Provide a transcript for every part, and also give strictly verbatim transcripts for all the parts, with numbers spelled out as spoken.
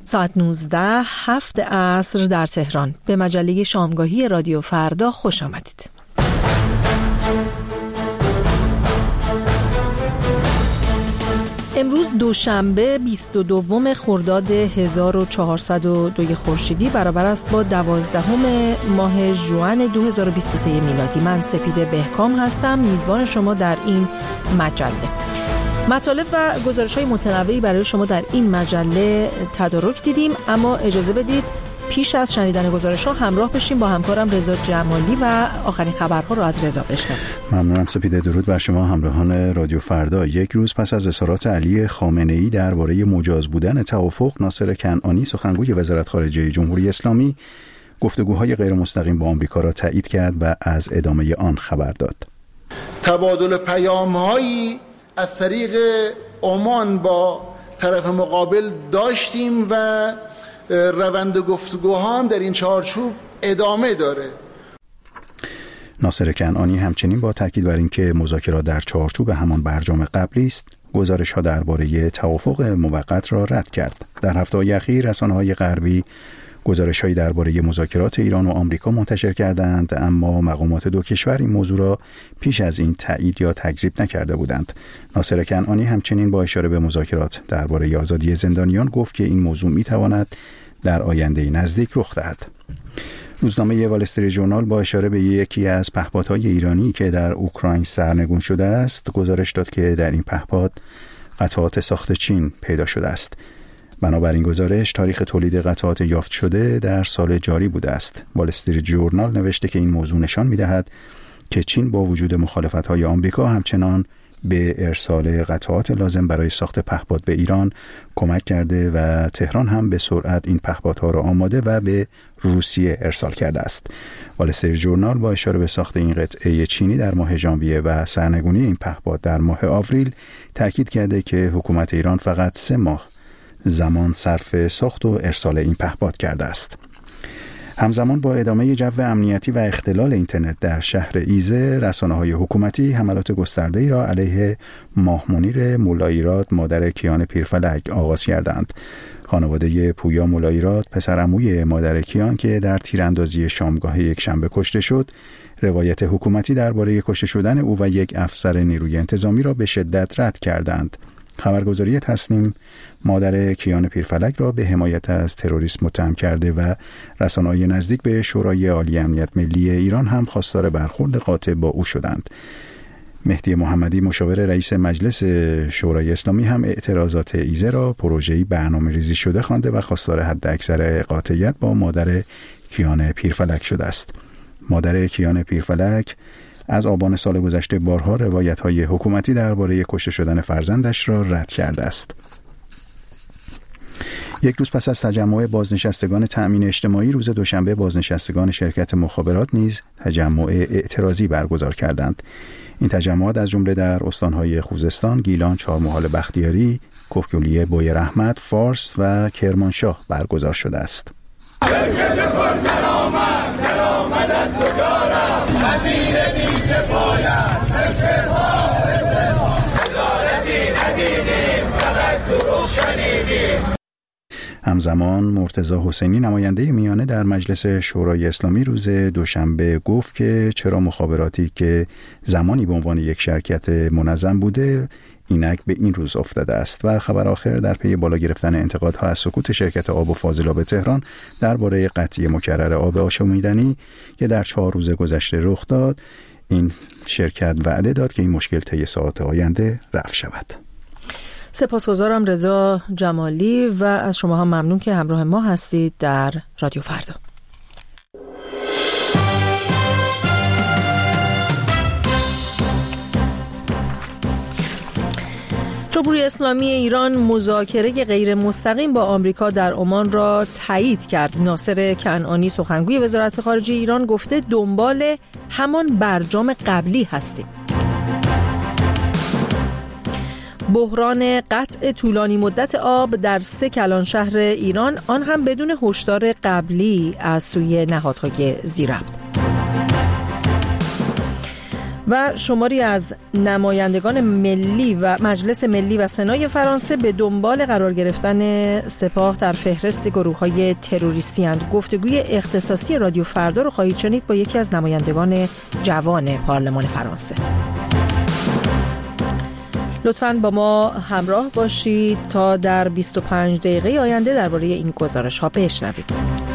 ساعت نوزده هفت عصر در تهران. به مجله شامگاهی رادیو فردا خوش آمدید. امروز دوشنبه بیست و دوم خرداد هزار و چهارصد و دو خورشیدی برابر است با دوازدهم ماه ژوئن دو هزار و بیست و سه میلادی. من سپیده بهکام هستم، میزبان شما در این مجله. مطالب و گزارش‌های متنوعی برای شما در این مجله تدارک دیدیم، اما اجازه بدید پیش از شنیدن گزارش‌ها همراه بشیم با همکارم رضا جمالی و آخرین خبرها رو از رضا بشنویم. ممنونم سپیده. درود بر شما همراهان رادیو فردا. یک روز پس از اظهارات علی خامنه‌ای درباره مجاز بودن توافق، ناصر کنعانی سخنگوی وزارت خارجه جمهوری اسلامی گفتگوهای غیر مستقیم با آمریکا را تایید کرد و از ادامه آن خبر داد. تبادل پیام‌هایی از طریق عمان با طرف مقابل داشتیم و روند گفتگوها هم در این چارچوب ادامه داره. ناصر کنعانی همچنین با تاکید بر اینکه مذاکرات در چارچوب همان برجام قبلی است، گزارش‌ها درباره توافق موقت را رد کرد. در هفته‌های اخیر رسانه‌های غربی گزارش‌هایی درباره مذاکرات ایران و آمریکا منتشر کردند، اما مقامات دو کشور این موضوع را پیش از این تایید یا تکذیب نکرده بودند. ناصر کنعانی همچنین با اشاره به مذاکرات درباره آزادی زندانیان گفت که این موضوع می‌تواند در آینده نزدیک رخ دهد. روزنامه وال استریت ژورنال با اشاره به یکی از پهپادهای ایرانی که در اوکراین سرنگون شده است، گزارش داد که در این پهپاد قطعات ساخت چین پیدا شده است. بنابراین گزارش تاریخ تولید قطعات یافت شده در سال جاری بوده است. وال استریت ژورنال نوشته که این موضوع نشان می‌دهد که چین با وجود مخالفت‌های آمریکا همچنان به ارسال قطعات لازم برای ساخت پهپاد به ایران کمک کرده و تهران هم به سرعت این پهپادها را آماده و به روسیه ارسال کرده است. وال استریت ژورنال با اشاره به ساخت این قطعه چینی در ماه ژانویه و سرنگونی این پهپاد در ماه آوریل تاکید کرده که حکومت ایران فقط سه ماه زمان صرف ساخت و ارسال این پهپاد کرده است. همزمان با ادامه جو امنیتی و اختلال اینترنت در شهر ایزه، رسانه‌های حکومتی حملات گسترده‌ای را علیه ماه منیر مولاییراد مادر کیان پیرفلک آغاز کردند. خانواده پویا مولاییراد، پسرعموی مادر کیان که در تیراندازی شامگاه یکشنبه کشته شد، روایت حکومتی درباره کشته شدن او و یک افسر نیروی انتظامی را به شدت رد کردند. خبرگزاری تصنیم مادر کیان پیرفلک را به حمایت از تروریسم متهم کرده و رسانه‌های نزدیک به شورای عالی امنیت ملی ایران هم خواستار برخورد قاطع با او شدند. مهدی محمدی مشاور رئیس مجلس شورای اسلامی هم اعتراضات ایزه را پروژه‌ای برنامه‌ریزی شده خوانده و خواستار حداکثر قاطعیت با مادر کیان پیرفلک شده است. مادر کیان پیرفلک از آبان سال گذشته بارها روایت‌های حکومتی درباره کشته شدن فرزندش را رد کرده است. یک روز پس از تجمع بازنشستگان تأمین اجتماعی، روز دوشنبه بازنشستگان شرکت مخابرات نیز تجمع اعتراضی برگزار کردند. این تجمعات از جمله در استان‌های خوزستان، گیلان، چهارمحال بختیاری، کفگولیه، بوی رحمت، فارس و کرمانشاه برگزار شده است. شرکت پرکرامت درآمد از کجا وزیر بی‌کفایت استعفا استعفا عدالتی ندیدیم فقط دروغ شنیدیم. همزمان مرتضی حسینی نماینده میانه در مجلس شورای اسلامی روز دوشنبه گفت که چرا مخابراتی که زمانی به عنوان یک شرکت منظم بوده اینک به این روز افتاده است. و خبر آخر در پی بالا گرفتن انتقادها از سکوت شرکت آب و فاضلاب تهران درباره قطعی مکرر آب آشامیدنی که در چهار روز گذشته رخ داد، این شرکت وعده داد که این مشکل طی ساعات آینده رفع شود. سپاسگزارم رضا جمالی و از شما هم ممنون که همراه ما هستید در رادیو فردا. جمهوری اسلامی ایران مذاکره غیر مستقیم با آمریکا در عمان را تایید کرد. ناصر کنعانی سخنگوی وزارت خارجه ایران گفته دنبال همان برجام قبلی هستیم. بحران قطع طولانی مدت آب در سه کلان شهر ایران، آن هم بدون هشدار قبلی از سوی نهادهای ذی‌ربط. و شماری از نمایندگان ملی و مجلس ملی و سنای فرانسه به دنبال قرار گرفتن سپاه در فهرست گروه‌های تروریستی اند. گفتگوی اختصاصی رادیو فردا رو خواهید شنید با یکی از نمایندگان جوان پارلمان فرانسه. لطفاً با ما همراه باشید تا در بیست و پنج دقیقه آینده درباره این گزارش ها بشنوید.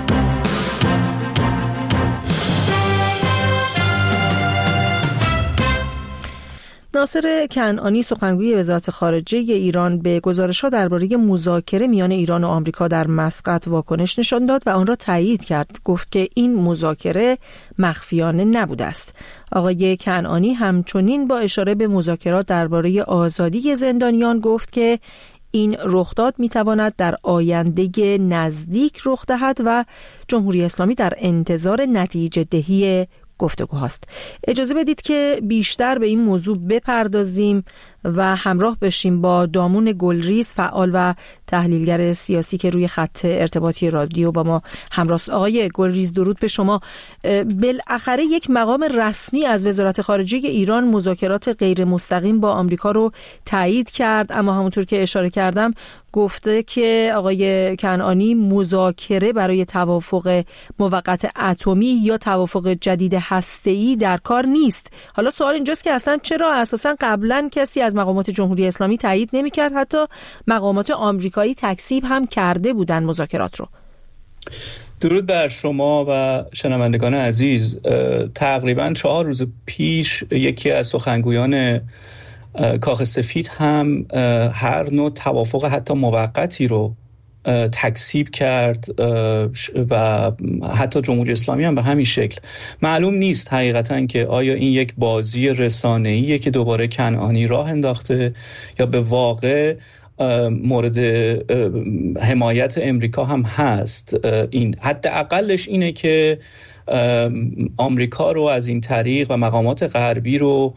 ناصر کنعانی سخنگوی وزارت خارجه ایران به گزارش‌ها درباره مذاکره میان ایران و آمریکا در مسقط واکنش نشان داد و آن را تایید کرد. گفت که این مذاکره مخفیانه نبوده است. آقای کنعانی همچنین با اشاره به مذاکرات درباره آزادی زندانیان گفت که این رخداد میتواند در آینده نزدیک رخ دهد و جمهوری اسلامی در انتظار نتیجه دهی گفتگو هاست. اجازه بدید که بیشتر به این موضوع بپردازیم و همراه بشیم با دامون گلریز، فعال و تحلیلگر سیاسی که روی خط ارتباطی رادیو با ما همراه. آقای گلریز درود به شما. بالاخره یک مقام رسمی از وزارت خارجه ایران مذاکرات غیر مستقیم با آمریکا رو تایید کرد، اما همونطور که اشاره کردم گفته که آقای کنعانی مذاکره برای توافق موقت اتمی یا توافق جدید هسته‌ای در کار نیست. حالا سوال اینجاست که اصلا چرا اساسا قبلا کسی از مقامات جمهوری اسلامی تایید نمی‌کرد؟ حتی مقامات آمریکایی تکذیب هم کرده بودن مذاکرات رو. درود بر شما و شنوندگان عزیز. تقریبا چهار روز پیش یکی از سخنگویان کاخ سفید هم هر نوع توافق حتی موقتی رو تکذیب کرد و حتی جمهوری اسلامی هم به همین شکل. معلوم نیست حقیقتا که آیا این یک بازی رسانه‌ایه که دوباره کنعانی راه انداخته یا به واقع مورد حمایت امریکا هم هست. این حداقلش اینه که آمریکا رو از این طریق و مقامات غربی رو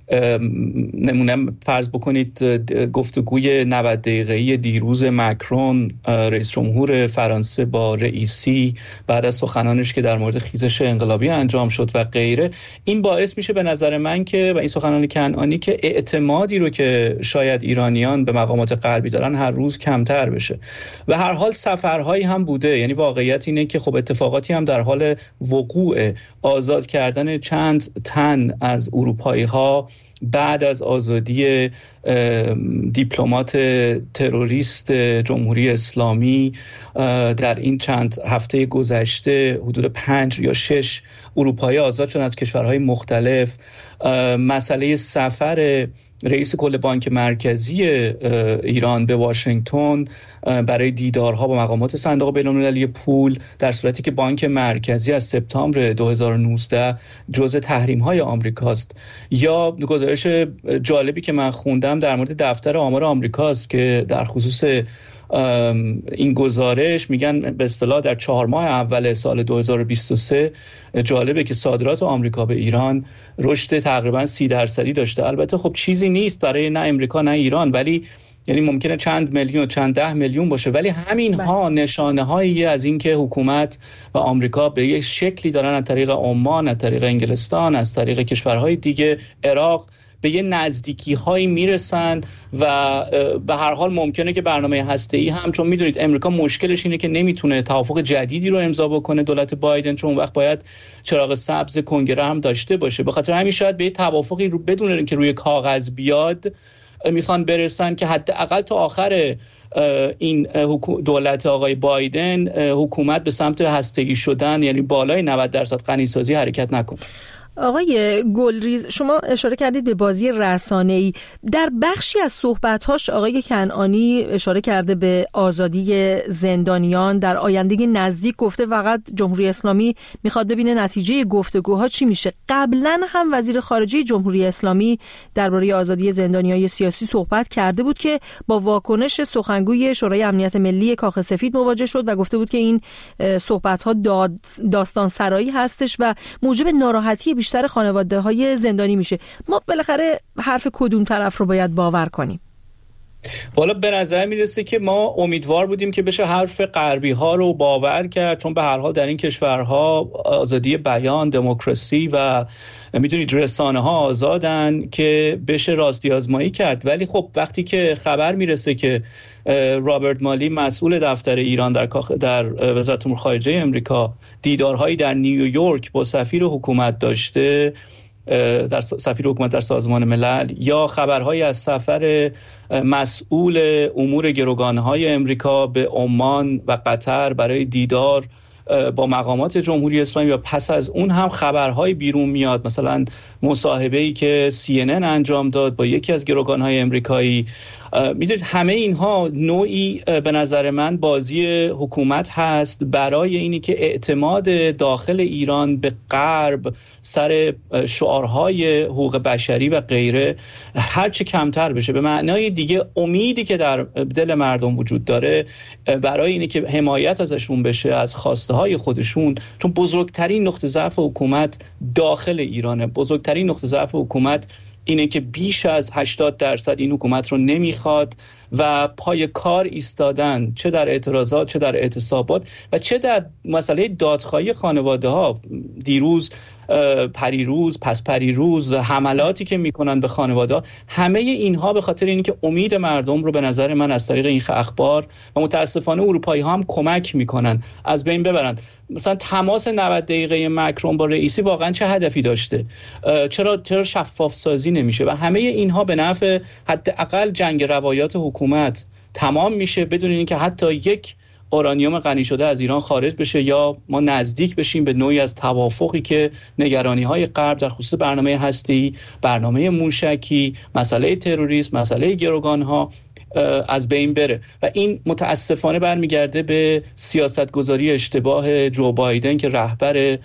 نمونه فرض بکنید گفتگوی نود دقیقه‌ای دیروز مکرون رئیس جمهور فرانسه با رئیسی بعد از سخنانش که در مورد خیزش انقلابی انجام شد و غیره، این باعث میشه به نظر من که و این سخنان کنعانی که اعتمادی رو که شاید ایرانیان به مقامات غربی دارن هر روز کمتر بشه. و هر حال سفرهایی هم بوده، یعنی واقعیت اینه که خب اتفاقاتی هم در حال وقوع، آزاد کردن چند تن از اروپایی ها بعد از آزادی دیپلمات تروریست جمهوری اسلامی در این چند هفته گذشته حدود پنج یا شش اروپایی آزاد شدن از کشورهای مختلف. مسئله سفر رئیس کل بانک مرکزی ایران به واشنگتن برای دیدارها با مقامات صندوق بین‌المللی پول در صورتی که بانک مرکزی از سپتامبر دو هزار و نوزده جزء تحریم‌های آمریکاست. یا گزارش جالبی که من خوندم در مورد دفتر آمار آمریکاست که در خصوص این گزارش میگن به اصطلاح در چهار ماه اول سال دو هزار و بیست و سه جالبه که صادرات آمریکا به ایران رشد تقریبا سی درصدی داشته. البته خب چیزی نیست برای نه امریکا نه ایران، ولی یعنی ممکنه چند میلیون چند ده میلیون باشه، ولی همین ها نشانه هایی از این که حکومت و آمریکا به یک شکلی دارن از طریق عمان، از طریق انگلستان، از طریق کشورهای دیگه، عراق، به یه نزدیکی هایی میرسن و به هر حال ممکنه که برنامه هسته‌ای هم، چون میدونید امریکا مشکلش اینه که نمیتونه توافق جدیدی رو امضا بکنه دولت بایدن، چون اون وقت باید چراغ سبز کنگره هم داشته باشه. به خاطر همین شاید به توافقی رو بدون اینکه روی کاغذ بیاد میخوان برسن که حداقل تا آخر این دولت آقای بایدن حکومت به سمت هسته‌ای شدن، یعنی بالای نود درصد غنیسازی حرکت نکنه. آقای گلریز، شما اشاره کردید به بازی رسانه‌ای. در بخشی از صحبت‌هاش آقای کنعانی اشاره کرده به آزادی زندانیان در آینده نزدیک، گفته فقط جمهوری اسلامی میخواد ببینه نتیجه گفتگوها چی میشه. قبلا هم وزیر خارجه جمهوری اسلامی درباره آزادی زندانیان سیاسی صحبت کرده بود که با واکنش سخنگوی شورای امنیت ملی کاخ سفید مواجه شد و گفته بود که این صحبت‌ها داد داستان سرایی هستش و موجب ناراحتی بیشتر خانواده های زندانی میشه. ما بالاخره حرف کدوم طرف رو باید باور کنیم؟ والا به نظر میرسه که ما امیدوار بودیم که بشه حرف غربی ها رو باور کرد، چون به هر حال در این کشورها آزادی بیان، دموکراسی و میدونید رسانه ها آزادن که بشه راستی آزمایی کرد. ولی خب وقتی که خبر میرسه که رابرت مالی مسئول دفتر ایران در در وزارت امور خارجه امریکا دیدارهایی در نیویورک با سفیر حکومت داشته، در سفیر حکومت در سازمان ملل، یا خبرهایی از سفر مسئول امور گروگانهای امریکا به عمان و قطر برای دیدار با مقامات جمهوری اسلامی، و پس از اون هم خبرهای بیرون میاد، مثلا مصاحبه‌ای که سی ان ان انجام داد با یکی از گروگانهای امریکایی. میدونید همه اینها نوعی به نظر من بازی حکومت هست برای اینی که اعتماد داخل ایران به غرب سر شعارهای حقوق بشری و غیره هرچه کمتر بشه. به معنای دیگه امیدی که در دل مردم وجود داره برای اینی که حمایت ازشون بشه از خواسته های خودشون، چون بزرگترین نقطه ضعف حکومت داخل ایرانه. بزرگترین نقطه ضعف حکومت اینه که بیش از هشتاد درصد این حکومت رو نمیخواد و پای کار ایستادن، چه در اعتراضات، چه در اعتصابات و چه در مسئله دادخواهی خانواده ها. دیروز، پریروز، پس پریروز حملاتی که میکنن به خانواده ها، همه اینها به خاطر اینه که امید مردم رو به نظر من از طریق این اخبار و متاسفانه اروپایی ها هم کمک میکنن از بین ببرن. مثلا تماس نود دقیقه مکرون با رئیسی واقعا چه هدفی داشته؟ چرا چرا شفاف سازی نمیشه؟ و همه اینها به نفع حداقل جنگ روایات حکومت تمام میشه بدون اینکه حتی یک اورانیوم غنی شده از ایران خارج بشه یا ما نزدیک بشیم به نوعی از توافقی که نگرانی‌های غرب در خصوص برنامه هسته‌ای، برنامه موشکی، مسئله تروریسم، مسئله گروگان‌ها از بین بره. و این متاسفانه برمیگرده به سیاستگذاری اشتباه جو بایدن که رهبر این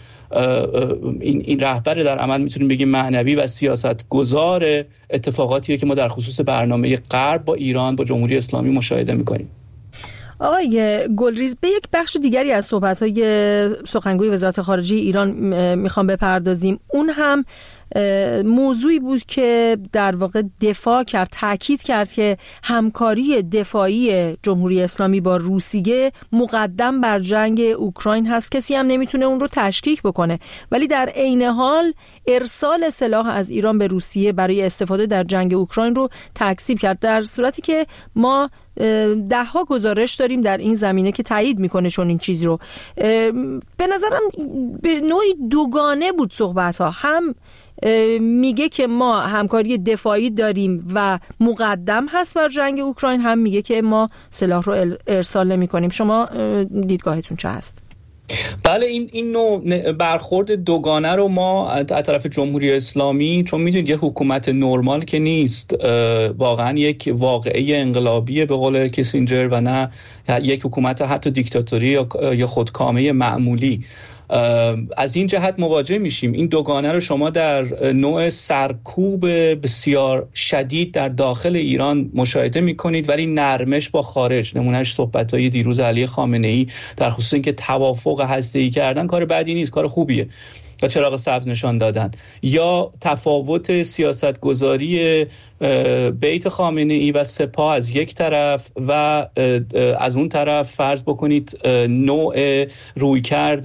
این رهبر در عمل میتونیم بگیم معنوی و سیاستگزار اتفاقاتیه که ما در خصوص برنامه غرب با ایران، با جمهوری اسلامی مشاهده می‌کنیم. آقای گلریز، به یک بخش دیگری از صحبت‌های سخنگوی وزارت خارجه ایران میخوام بپردازیم. اون هم موضوعی بود که در واقع دفاع کرد، تاکید کرد که همکاری دفاعی جمهوری اسلامی با روسیه مقدم بر جنگ اوکراین هست، کسی هم نمیتونه اون رو تشکیک بکنه، ولی در عین حال ارسال سلاح از ایران به روسیه برای استفاده در جنگ اوکراین رو تکذیب کرد، در صورتی که ما ده ها گزارش داریم در این زمینه که تایید میکنه چون این چیز رو. به نظرم به نوعی دوگانه بود صحبت ها، هم میگه که ما همکاری دفاعی داریم و مقدم هست بر جنگ اوکراین، هم میگه که ما سلاح رو ارسال نمی کنیم. شما دیدگاهتون چه هست؟ بله، این این نوع برخورد دوگانه رو ما از طرف جمهوری اسلامی، چون میدونید یه حکومت نرمال که نیست، واقعا یک واقعه انقلابیه به قول کیسینجر و نه یک حکومت حتی دیکتاتوری یا خودکامه معمولی، از این جهت مواجه میشیم. این دوگانه رو شما در نوع سرکوب بسیار شدید در داخل ایران مشاهده میکنید، ولی نرمش با خارج، نمونهش صحبت‌های دیروز علی خامنه‌ای در خصوص اینکه توافق هسته‌ای کردن کار بدی نیست، کار خوبیه و چراغ سبز نشان دادن، یا تفاوت سیاستگذاری بیت خامنه‌ای و سپاه از یک طرف و از اون طرف فرض بکنید نوع رویکرد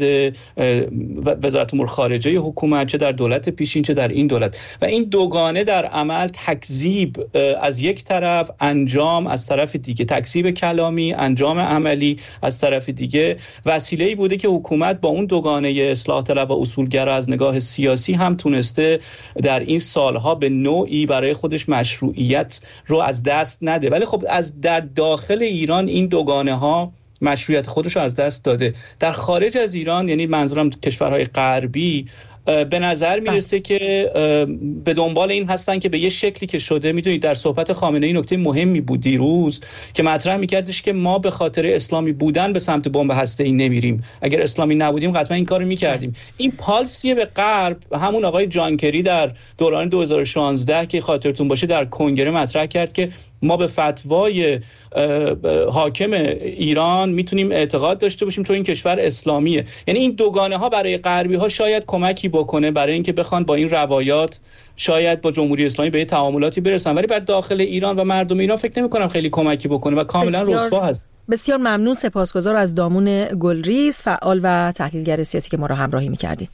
وزارت امور خارجه حکومت، چه در دولت پیشین چه در این دولت، و این دوگانه در عمل تکذیب از یک طرف، انجام از طرف دیگه، تکذیب کلامی، انجام عملی از طرف دیگه، وسیله‌ای بوده که حکومت با اون دوگانه اصلاح طلب و اصولگرا از نگاه سیاسی هم تونسته در این سالها به نوعی برای خودش مشروعیت رو از دست نده. ولی خب از در داخل ایران این دوگانه ها مشروعیت خودش رو از دست داده. در خارج از ایران، یعنی منظورم کشورهای غربی، به نظر میرسه که به دنبال این هستن که به یه شکلی که شده، میدونید در صحبت خامنه‌ای نکته مهمی بود دیروز که مطرح میکردش که ما به خاطر اسلامی بودن به سمت بمب هسته‌ای نمیریم، اگر اسلامی نبودیم قطعا این کارو میکردیم. این پالسیه به غرب. همون آقای جان کری در دوران دو هزار و شانزده که خاطرتون باشه در کنگره مطرح کرد که ما به فتوای حاکم ایران میتونیم اعتقاد داشته باشیم چون این کشور اسلامیه. یعنی این دوگانه ها برای غربی ها شاید کمکی بکنه برای اینکه بخوان با این روایات شاید با جمهوری اسلامی به تعاملاتی برسن، ولی بر داخل ایران و مردم ایران فکر نمی‌کنم خیلی کمکی بکنه و کاملا رسوا هست. بسیار ممنون، سپاسگزار از دامون گلریز، فعال و تحلیلگر سیاسی که ما را همراهی می‌کردید.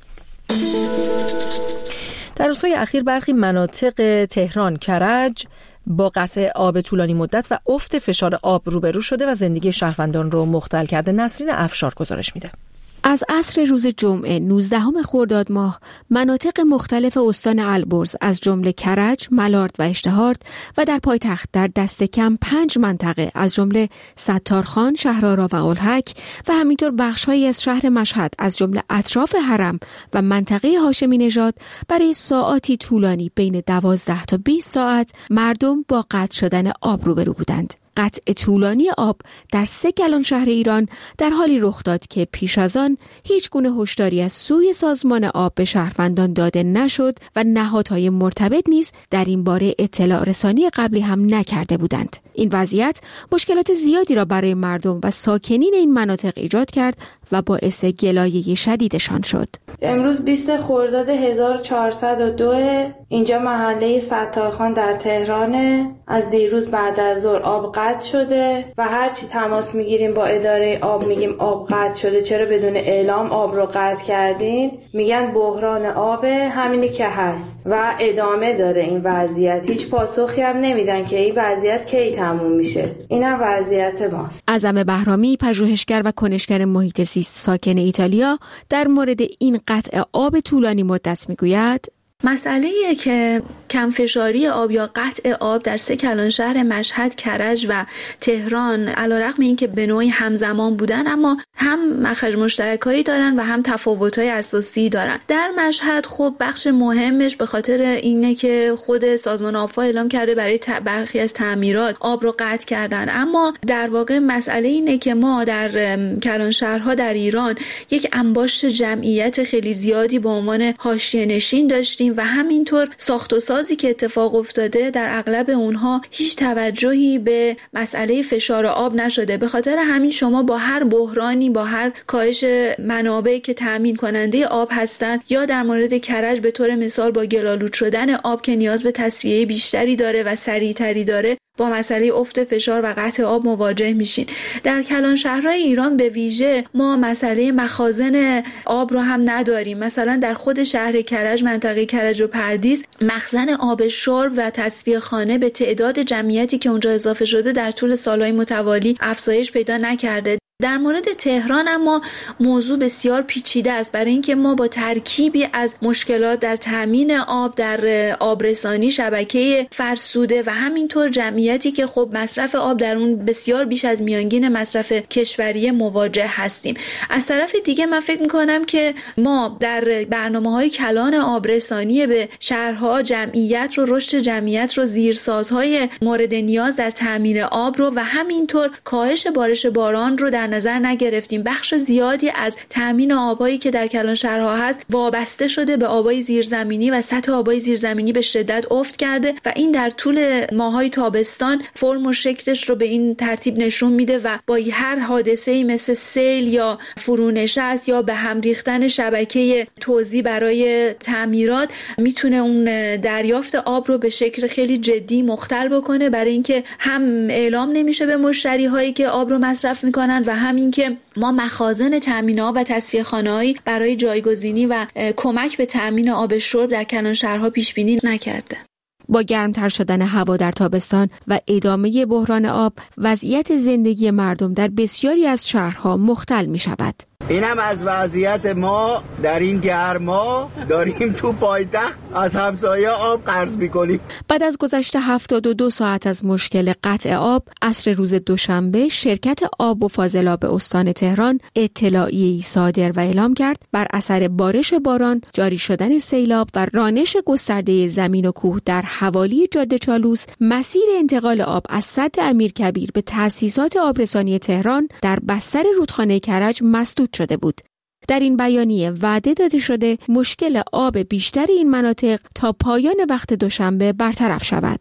در روزهای اخیر برخی مناطق تهران، کرج با قطع آب طولانی مدت و افت فشار آب روبرو شده و زندگی شهروندان رو مختل کرده. نسرین افشار گزارش میده. از عصر روز جمعه نوزدهم خرداد ماه مناطق مختلف استان البرز از جمله کرج، ملارد و اشتهارد و در پایتخت در دست کم پنج منطقه از جمله ستارخان، شهرآرا و الحک و همینطور بخش‌هایی از شهر مشهد از جمله اطراف حرم و منطقه هاشمی نژاد برای ساعاتی طولانی بین دوازده تا بیست ساعت مردم با قطع شدن آب روبرو بودند. قطع طولانی آب در سه کلان شهر ایران در حالی رخ داد که پیش از آن هیچ گونه هشداری از سوی سازمان آب به شهروندان داده نشد و نهادهای مرتبط نیز در این باره اطلاع رسانی قبلی هم نکرده بودند. این وضعیت مشکلات زیادی را برای مردم و ساکنین این مناطق ایجاد کرد و باعث گلایه شدیدشان شد. امروز بیست خرداد هزار و چهارصد و دو، اینجا محله ستارخان در تهرانه. از دیروز بعد از ظهر آب قطع شده و هرچی تماس میگیریم با اداره آب میگیم آب قطع شده، چرا بدون اعلام آب رو قطع کردین؟ میگن بحران آب، همینی که هست و ادامه داره این وضعیت. هیچ پاسخی هم نمیدن که این وضعیت کی تموم میشه. اینم وضعیت ماست. اعظم بهرامی، پژوهشگر و کنشگر محیط زیست ساکن ایتالیا، در مورد این قطع آب طولانی مدت میگوید: مسئله‌ایه که کمفشاری آب یا قطع آب در سه کلان شهر مشهد، کرج و تهران علیرغم اینکه به نوعی همزمان بودن اما هم مخرج مشترکایی دارن و هم تفاوت‌های اساسی دارن. در مشهد خب بخش مهمش به خاطر اینه که خود سازمان آبفا اعلام کرده برای برخی از تعمیرات آب رو قطع کردن، اما در واقع مسئله اینه که ما در کلان شهرها در ایران یک انباشت جمعیت خیلی زیادی به عنوان حاشیه‌نشین داشتیم و همینطور ساخت و سازی که اتفاق افتاده در اغلب اونها هیچ توجهی به مسئله فشار آب نشده. به خاطر همین شما با هر بحرانی، با هر کاهش منابعی که تامین کننده آب هستند، یا در مورد کرج به طور مثال با گلالود شدن آب که نیاز به تصفیه بیشتری داره و سریعتری داره، با مسئله افت فشار و قطع آب مواجه میشین. در کلان شهرهای ایران به ویژه ما مسئله مخازن آب رو هم نداریم. مثلا در خود شهر کرج، منطقه کرج و پردیس، مخزن آب شرب و تصفیه خانه به تعداد جمعیتی که اونجا اضافه شده در طول سالهای متوالی افزایش پیدا نکرده. در مورد تهران اما موضوع بسیار پیچیده است، برای اینکه ما با ترکیبی از مشکلات در تامین آب، در آبرسانی، شبکه فرسوده و همینطور جمعیتی که خب مصرف آب در اون بسیار بیش از میانگین مصرف کشوری مواجه هستیم. از طرف دیگه من فکر میکنم که ما در برنامه‌های کلان آبرسانی به شهرها جمعیت رو، رشد جمعیت رو، زیرسازهای مورد نیاز در تامین آب رو و همینطور کاهش بارش باران رو در نظر نگرفتیم. بخش زیادی از تامین آبایی که در کلان شهرها هست وابسته شده به آبای زیرزمینی و سطح آبای زیرزمینی به شدت افت کرده و این در طول ماهای تابستان فرم و شکلش رو به این ترتیب نشون میده و با هر حادثه‌ای مثل سیل یا فرونشست یا به هم ریختن شبکه توزیع برای تعمیرات میتونه اون دریافت آب رو به شکل خیلی جدی مختل بکنه، برای اینکه هم اعلام نمیشه به مشتری هایی که آب رو مصرف میکنن و همین که ما مخازن تامین آب و تصفیه خانه‌ای برای جایگزینی و کمک به تامین آب شرب در کلان شهرها پیش بینی نکرده. با گرمتر شدن هوا در تابستان و ادامه بحران آب، وضعیت زندگی مردم در بسیاری از شهرها مختل می شود. اینم از وضعیت ما در این گرما داریم تو پایتخت از همسایه آب قرض میکنیم. بعد از گذشت هفتاد و دو ساعت از مشکل قطع آب، عصر روز دوشنبه شرکت آب و فاضلاب استان تهران اطلاعیه‌ای صادر و اعلام کرد بر اثر بارش باران، جاری شدن سیلاب و رانش گسترده زمین و کوه در حوالی جاده چالوس، مسیر انتقال آب از سد امیرکبیر به تأسیسات آبرسانی تهران در بستر رودخانه کرج مسدود شده بود. در این بیانیه وعده داده شده مشکل آب بیشتر این مناطق تا پایان وقت دوشنبه برطرف شود.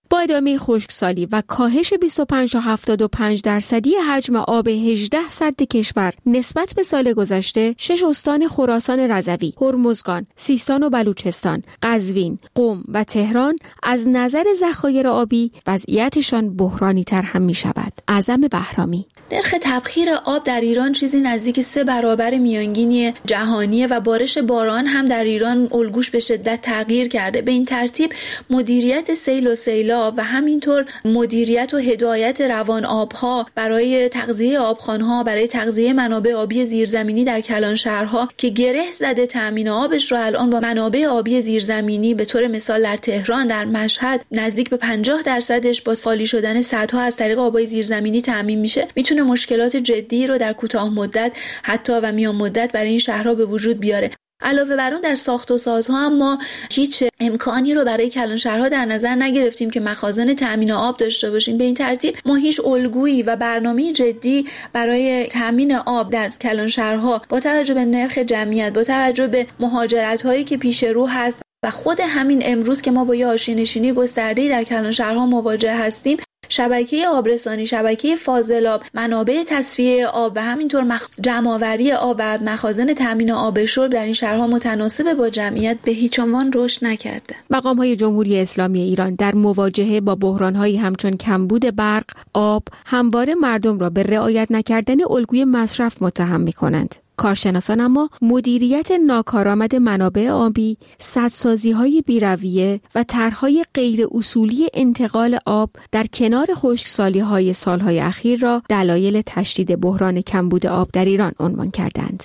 با ادامه خشکسالی و کاهش بیست و پنج تا هفتاد و پنج درصدی حجم آب هجده سد کشور نسبت به سال گذشته، شش استان خراسان رضوی، هرمزگان، سیستان و بلوچستان، قزوین، قم و تهران از نظر ذخایر آبی وضعیتشان بحرانی تر هم می شود. اعظم بهرامی: نرخ تبخیر آب در ایران چیزی نزدیک سه برابر میانگینی جهانیه و بارش باران هم در ایران الگوش به شدت تغییر کرده. به این ترتیب مدیریت سیل و سیلاب و همینطور مدیریت و هدایت روان آبها برای تغذیه آبخوان‌ها، برای تغذیه منابع آبی زیرزمینی در کلانشهرها که گره زده تامین آبش رو الان با منابع آبی زیرزمینی، به طور مثال در تهران، در مشهد نزدیک به پنجاه درصدش با خالی شدن سدها از طریق آبای زیرزمینی تامین میشه، میتونه مشکلات جدی رو در کوتاه مدت حتی و میان مدت برای این شهرها به وجود بیاره. علاوه بر اون در ساخت و سازها هم ما هیچ امکانی رو برای کلانشهرها در نظر نگرفتیم که مخازن تامین آب داشته باشیم. به این ترتیب ما هیچ الگویی و برنامه جدی برای تامین آب در کلانشهرها با توجه به نرخ جمعیت، با توجه به مهاجرت‌هایی که پیش رو هست و خود همین امروز که ما با یه حاشیه‌نشینی گسترده‌ای در کلانشهرها مواجه هستیم، شبکه آبرسانی، شبکه فاضلاب، منابع تصفیه آب و همینطور مخ... جمع‌آوری آب و مخازن تامین آب شرب در این شهرها متناسب با جمعیت به هیچ عنوان رشد نکرده. مقام‌های جمهوری اسلامی ایران در مواجهه با بحران‌هایی همچون کمبود برق، آب، همواره مردم را به رعایت نکردن الگوی مصرف متهم می‌کنند. کارشناسان اما مدیریت ناکارآمد منابع آبی، سدسازی‌های بی‌رویه و طرح‌های غیر اصولی انتقال آب در کنار خشکسالی‌های سال‌های اخیر را دلایل تشدید بحران کمبود آب در ایران عنوان کردند.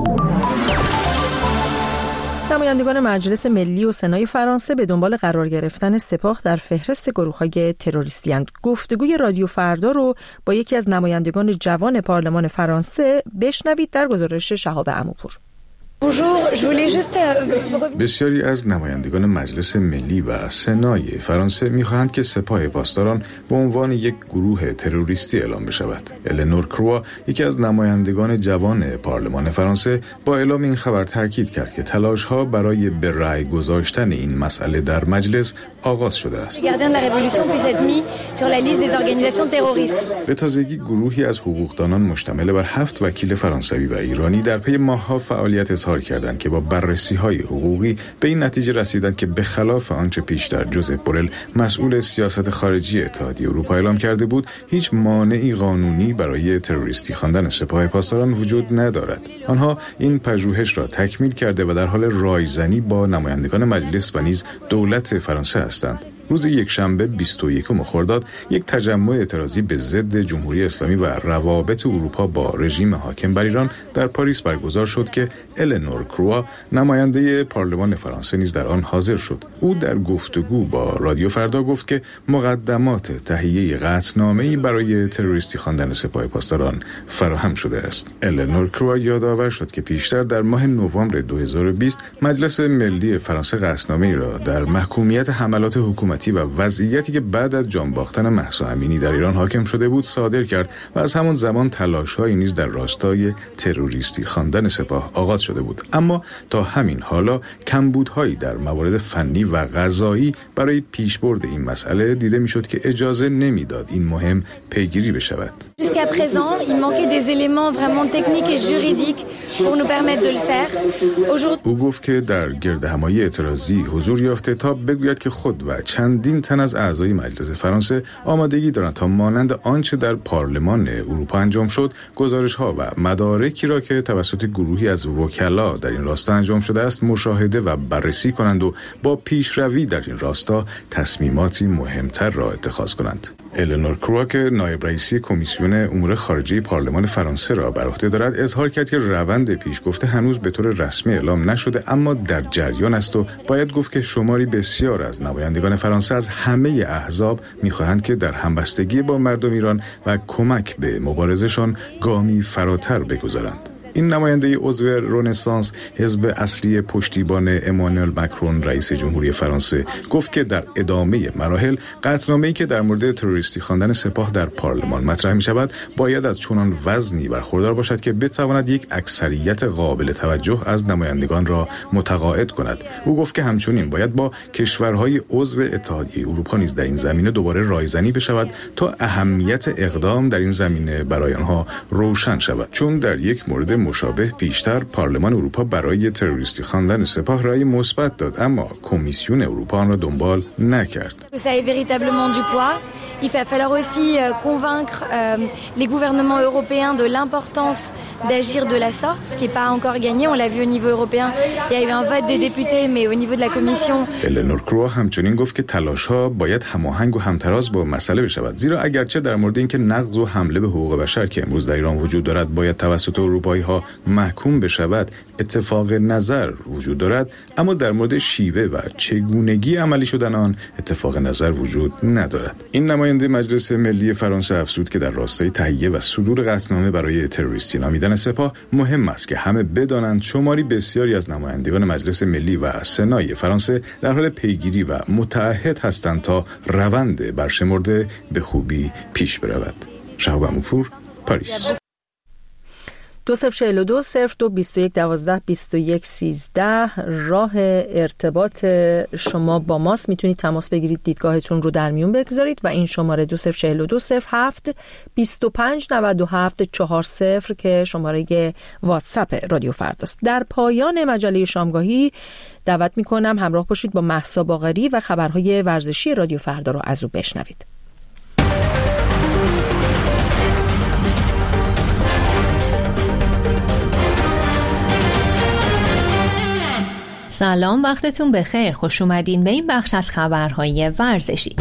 نمایندگان مجلس ملی و سنای فرانسه به دنبال قرار گرفتن سپاه در فهرست گروه‌های تروریستی اند. گفتگوی رادیو فردا رو با یکی از نمایندگان جوان پارلمان فرانسه بشنوید در گزارش شهاب عموپور. بسیاری از نمایندگان مجلس ملی و سنای فرانسه می‌خواهند که سپاه پاسداران به عنوان یک گروه تروریستی اعلام بشود. النور کروا، یکی از نمایندگان جوان پارلمان فرانسه، با اعلام این خبر تاکید کرد که تلاش‌ها برای به رأی گذاشتن این مسئله در مجلس آغاز شده است. به تازگی گروهی از حقوقدانان مشتمل بر هفت وکیل فرانسوی و ایرانی در پی ماه‌ها فعالیت اظهار کردند که با بررسی‌های حقوقی به این نتیجه رسیدند که به خلاف آنچه پیشتر جوزف بورل، مسئول سیاست خارجی اتحادیه اروپا، اعلام کرده بود، هیچ مانعی قانونی برای تروریستی خواندن سپاه پاسداران وجود ندارد. آنها این پژوهش را تکمیل کرده و در حال رایزنی با نمایندگان مجلس و نیز دولت فرانسه هستند. روز یکشنبه بیست و یکم خرداد یک تجمع اعتراضی به ضد جمهوری اسلامی و روابط اروپا با رژیم حاکم بر ایران در پاریس برگزار شد که النور کروا، نماینده پارلمان فرانسه، نیز در آن حاضر شد. او در گفتگو با رادیو فردا گفت که مقدمات تهیه قطعنامه‌ای برای تروریستی خواندن سپاه پاسداران فراهم شده است. النور کروا یادآور شد که پیشتر در ماه نوامبر دو هزار و بیست مجلس ملی فرانسه قطعنامه‌ای را در محکومیت حملات حکومتی و وضعیتی که بعد از جان باختن مهسا امینی در ایران حاکم شده بود صادر کرد و از همان زمان تلاش‌هایی نیز در راستای تروریستی خواندن سپاه آغاز شده بود. اما تا همین حالا کمبودهایی در موارد فنی و قضایی برای پیشبرد این مسئله دیده میشد که اجازه نمیداد این مهم پیگیری بشود. Jusqu'à présent, il manquait des éléments vraiment techniques et juridiques pour nous permettre de le faire. Aujourd'hui, او گفت که در گردهمایی اعتراضی حضور یافته تا بگوید که خود و چندین تن از اعضای مجلس فرانسه آمادگی دارند تا مانند آنچه در پارلمان اروپا انجام شد، گزارش‌ها و مدارکی را که توسط گروهی از وکلا در این راستا انجام شده است مشاهده و بررسی کنند و با پیشروی در این راستا تصمیماتی مهمتر را اتخاذ کنند. النور کروا که نایب رئیسی کمیسیون امور خارجه پارلمان فرانسه را بر عهده دارد، اظهار کرد که روند پیشگفته هنوز به طور رسمی اعلام نشده اما در جریان است و باید گفت که شماری بسیار از نمایندگان فرانسه از همه احزاب می‌خواهند که در همبستگی با مردم ایران و کمک به مبارزشان گامی فراتر بگذارند. این نماینده عضو رنسانس، حزب اصلی پشتیبان امانوئل مکرون رئیس جمهوری فرانسه، گفت که در ادامه مراحل قطعنامه‌ای که در مورد تروریستی خواندن سپاه در پارلمان مطرح می‌شود باید از چنان وزنی برخوردار باشد که بتواند یک اکثریت قابل توجه از نمایندگان را متقاعد کند. او گفت که همچنین باید با کشورهای عضو اتحادیه اروپا نیز در این زمینه دوباره رایزنی بشود تا اهمیت اقدام در این زمینه برای آنها روشن شود، چون در یک مورد مشابه پیشتر پارلمان اروپا برای تروریستی خواندن سپاه رأی مثبت داد، اما کمیسیون اروپا آن را دنبال نکرد. Il va falloir aussi convaincre les gouvernements européens de l'importance d'agir de la sorte, ce qui n'est pas encore gagné. On l'a vu au niveau européen. Il y a eu un vote des députés, mais au niveau de la commission. النور کرو همچنین گفت که تلاش‌ها باید هماهنگ و همتراز با مسئله بشود، زیرا اگرچه در مورد اینکه نقض و حمله به حقوق بشر که امروز در ایران وجود دارد باید توسط اروپایی‌ها محکوم بشود، اتفاق نظر وجود دارد، اما در مورد شیوه و چگونگی عملی شدن آن اتفاق نظر وجود ندارد. این نماینده مجلس ملی فرانسه افزود که در راستای تهیه و صدور قطعنامه برای تروریستی نامیدن سپاه مهم است که همه بدانند شماری بسیاری از نمایندگان مجلس ملی و سنای فرانسه در حال پیگیری و متعهد هستند تا روند برشمرده به خوبی پیش برود. شهاب عموپور، پاریس. دو صفر چهل و دو صفر دو بیست و یک دوازده بیست و یک سیزده راه ارتباط شما با ماست. میتونید تماس بگیرید، دیدگاهتون رو در میون بگذارید و این شماره دو صفر چهل و دو صفر هفت بیست و پنج نود و هفت چهار صفر که شماره واتساپ رادیو فرداست. در پایان مجله شامگاهی دعوت میکنم همراه باشید با مهسا باقری و خبرهای ورزشی رادیو فردا رو از او بشنوید. سلام، وقتتون بخیر. خوش اومدین به این بخش از خبرهای ورزشی.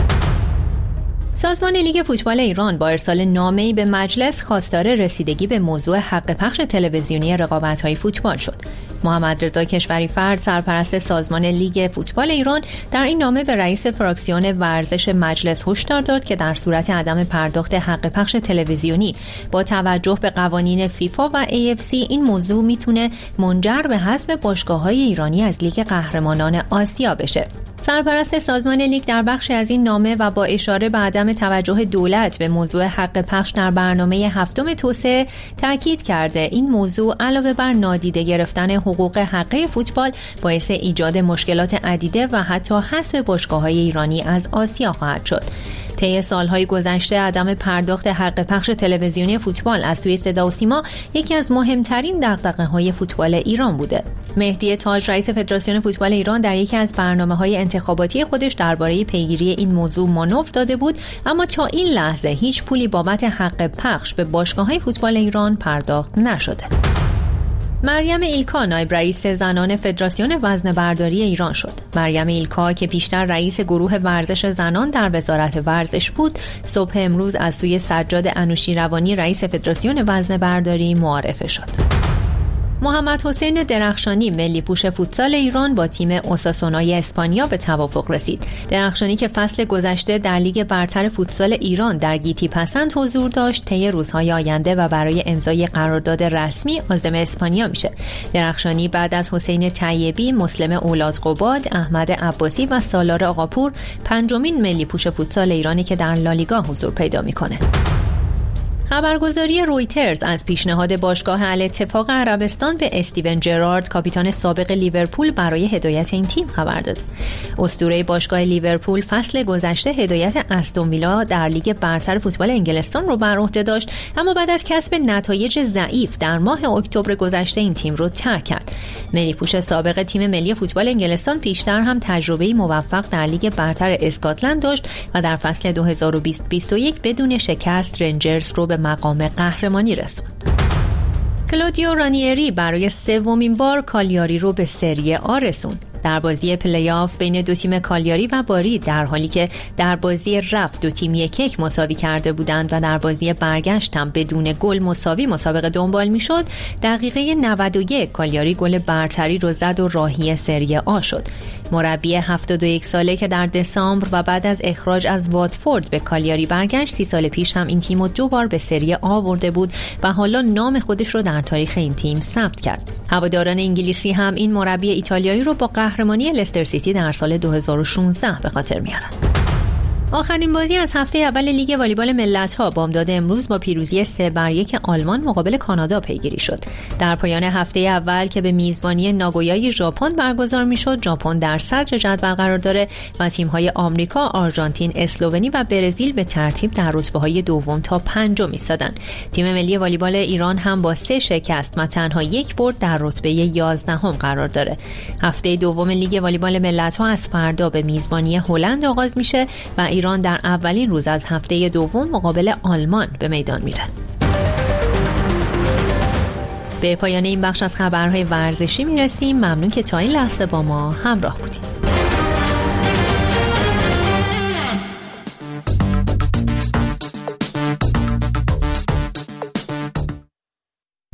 سازمان لیگ فوتبال ایران با ارسال نامه‌ای به مجلس خواستار رسیدگی به موضوع حق پخش تلویزیونی رقابت‌های فوتبال شد. محمد رضا کشوری فرد، سرپرست سازمان لیگ فوتبال ایران، در این نامه به رئیس فراکسیون ورزش مجلس هشدار داد که در صورت عدم پرداخت حق پخش تلویزیونی با توجه به قوانین فیفا و ای اف سی این موضوع میتونه منجر به حذف باشگاه‌های ایرانی از لیگ قهرمانان آسیا بشه. سرپرست سازمان لیگ در بخشی از این نامه و با اشاره به عدم توجه دولت به موضوع حق پخش در برنامه هفتم توسعه تاکید کرده این موضوع علاوه بر نادیده گرفتن حقوق حقه فوتبال باعث ایجاد مشکلات عدیده و حتی حذف باشگاه‌های ایرانی از آسیا خواهد شد. طی سالهای گذشته عدم پرداخت حق پخش تلویزیونی فوتبال از سوی صدا و سیما یکی از مهمترین دغدغه‌های فوتبال ایران بوده. مهدی تاج، رئیس فدراسیون فوتبال ایران، در یکی از برنامه‌های انتخاباتی خودش درباره پیگیری این موضوع مانور داده بود، اما تا این لحظه هیچ پولی بابت حق پخش به باشگاه‌های فوتبال ایران پرداخت نشده. مریم ایلکا نایب رئیس زنان فدراسیون وزنه‌برداری ایران شد. مریم ایلکا که پیشتر رئیس گروه ورزش زنان در وزارت ورزش بود، صبح امروز از سوی سجاد انوشیروانی رئیس فدراسیون وزنه‌برداری معرفی شد. محمد حسین درخشانی، ملی پوش فوتسال ایران، با تیم اوساسونای اسپانیا به توافق رسید. درخشانی که فصل گذشته در لیگ برتر فوتسال ایران در گیتی پسند حضور داشت، طی روزهای آینده و برای امضای قرارداد رسمی عازم اسپانیا میشه. درخشانی بعد از حسین طیبی، مسلم اولادقباد، احمد عباسی و سالار آقاپور پنجمین ملی پوش فوتسال ایرانی که در لالیگا حضور پیدا میکنه. خبرگزاری رویترز از پیشنهاد باشگاه الاتفاق عربستان به استیون جرارد، کاپیتان سابق لیورپول، برای هدایت این تیم خبر داد. اسطوره باشگاه لیورپول فصل گذشته هدایت استون ویلا در لیگ برتر فوتبال انگلستان رو بر عهده داشت، اما بعد از کسب نتایج ضعیف در ماه اکتبر گذشته این تیم رو ترک کرد. ملی پوش سابق تیم ملی فوتبال انگلستان پیشتر هم تجربه‌ای موفق در لیگ برتر اسکاتلند داشت و در فصل دو هزار و بیست بیست و یک بدون شکست رنجرز رو به مقام قهرمانی رسوند. کلودیو رانیری برای سومین بار کالیاری رو به سری آ رسوند. در بازی پلی‌آف بین دو تیم کالیاری و باری، در حالی که در بازی رفت دو تیم یک یک مساوی کرده بودند و در بازی برگشت هم بدون گل مساوی مسابقه دنبال می‌شد، دقیقه نود و یک کالیاری گل برتری رو زد و راهی سری آ شد. مربی هفتاد و یک ساله که در دسامبر و بعد از اخراج از واتفورد به کالیاری برگشت، سی سال پیش هم این تیم رو دو بار به سری آ آورده بود و حالا نام خودش رو در تاریخ این تیم ثبت کرد. هواداران انگلیسی هم این مربی ایتالیایی رو با قهرمانی لستر سیتی در سال دو هزار و شانزده به خاطر میارن. آخرین بازی از هفته اول لیگ والیبال ملت‌ها بامداد امروز با پیروزی سه بر یک آلمان مقابل کانادا پیگیری شد. در پایان هفته اول که به میزبانی ناگویای ژاپن برگزار میشد، ژاپن در صدر جدول قرار داره و تیم‌های آمریکا، آرژانتین، اسلوونی و برزیل به ترتیب در رتبه‌های دوم تا پنجم ایستادن. تیم ملی والیبال ایران هم با سه شکست و تنها یک برد در رتبه یازدهم قرار داره. هفته دوم لیگ والیبال ملت‌ها از فردا به میزبانی هلند آغاز میشه و ایران در اولین روز از هفته دوم مقابل آلمان به میدان میره. به پایان این بخش از خبرهای ورزشی میرسیم. ممنون که تا این لحظه با ما همراه بودید.